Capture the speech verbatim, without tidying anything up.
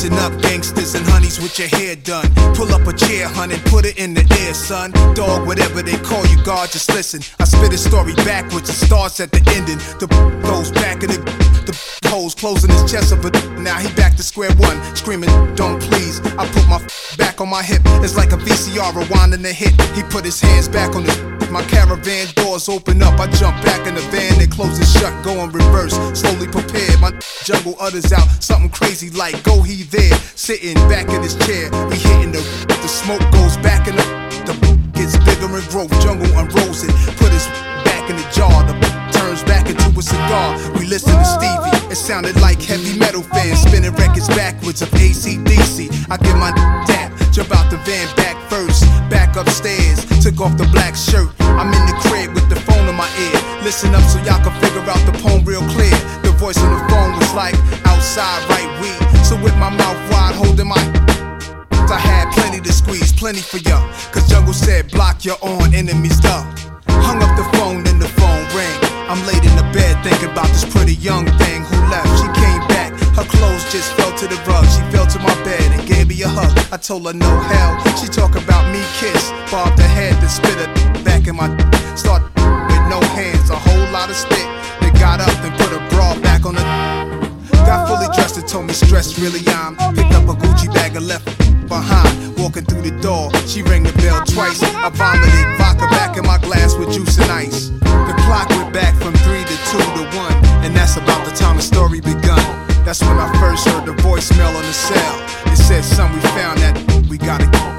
Listen up, gangsters and honeys with your hair done. Pull up a chair, hun, and put it in the air, son. Dog, whatever they call you, God, just listen. I spit a story backwards, it starts at the ending. The goes back in the the holes closing his chest up, but now he back to square one, screaming, don't please. I put my back on my hip, it's like a V C R rewinding the hit. He put his hands back on his. My caravan doors open up, I jump back in the van, they close it shut, go in reverse, slowly prepared. My jungle utters out something crazy like, go he there, sitting back in his chair. We hitting the, the smoke goes back in the, the gets bigger and growth, jungle unrolls it, put his back in the jar, the turns back into a cigar. We listen to Stevie, it sounded like heavy metal fans spinning records backwards of A C D C. I get my tap, jump out the van back first, back upstairs, took off the black shirt. I'm in the crib with the phone in my ear. Listen up so y'all can figure out the poem real clear. The voice on the phone was like, outside, right weed. So with my mouth wide, holding my I had plenty to squeeze, plenty for y'all. Cause Jungle said, block your own enemies up. Hung up the phone, then the phone rang. I'm laid in the bed thinking about this pretty young thing who left. She came back, her clothes just fell to the rug. She fell to my bed and gave me a hug. I told her no hell. She talk about me kiss, bobbed her head, then spit her back in my start with no hands, a whole lot of spit. They got up and put a bra back on the. Got fully dressed and told me stressed really I'm. Picked up a Gucci bag and left behind. Walking through the door, she rang the bell twice. I vomited vodka back in my glass with juice and ice. The clock went back from three to two to one, and that's about the time the story begun. That's when I first heard the voicemail on the cell. It said, son, we found that we gotta go.